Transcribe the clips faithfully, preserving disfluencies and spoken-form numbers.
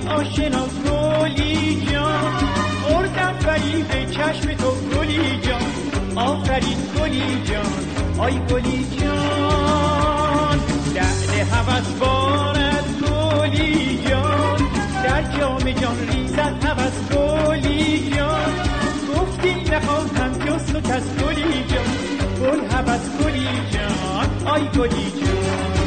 آشنا گلی جان، خوردم فریب چشم تو گلی جان، آفرین گلی جان، آی گلی جان. لعل هوس بارد گلی جان، در جام جان ریزد هوس گلی جان. گفتی نخواهم جز تو کس گلی جان، گل هوس گلی جان، آی گلی جان.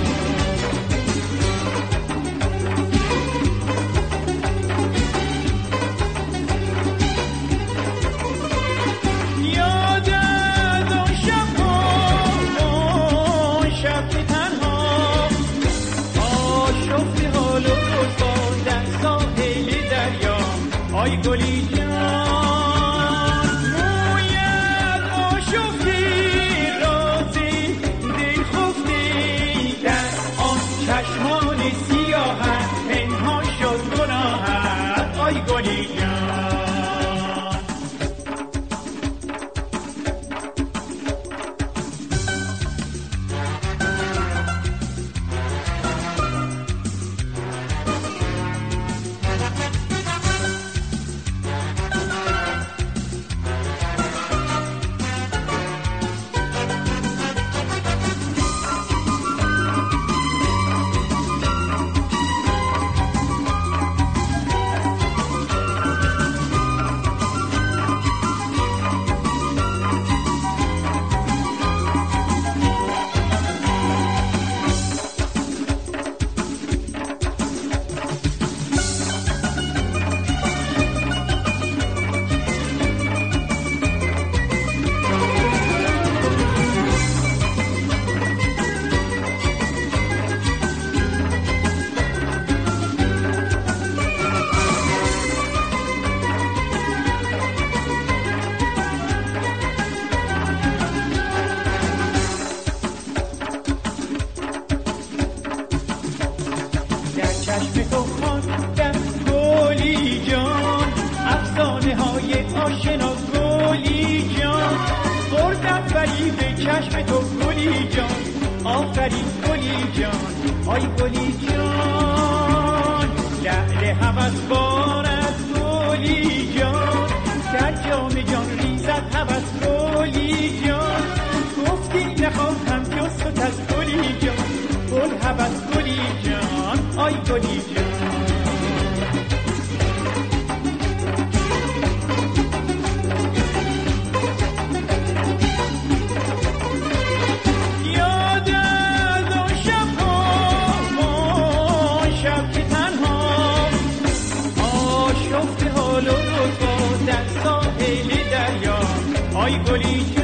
آی گلی جان، مویت آشفتی رازی دل خفتی، در آن چشمان سیاهت پنهان شد گناهت. آی گلی جان. چشم تو خواندم گلی جان، افسانه های آشنا گلی جان. خوردم فریب چشم تو گلی جان، آفرین گلی جان، آی گلی جان. لعل هوس بارد گلی جان، در جام جان ریزد هوس گلی جان. گفتی نخواهم جز تو کس گلی جان، گل هوس گلی جان، آی گلی جان. یاد از آن شب‌ها، آن شب که تنها آشفته حال و رسوا در ساحل دریا. آی گلی جان.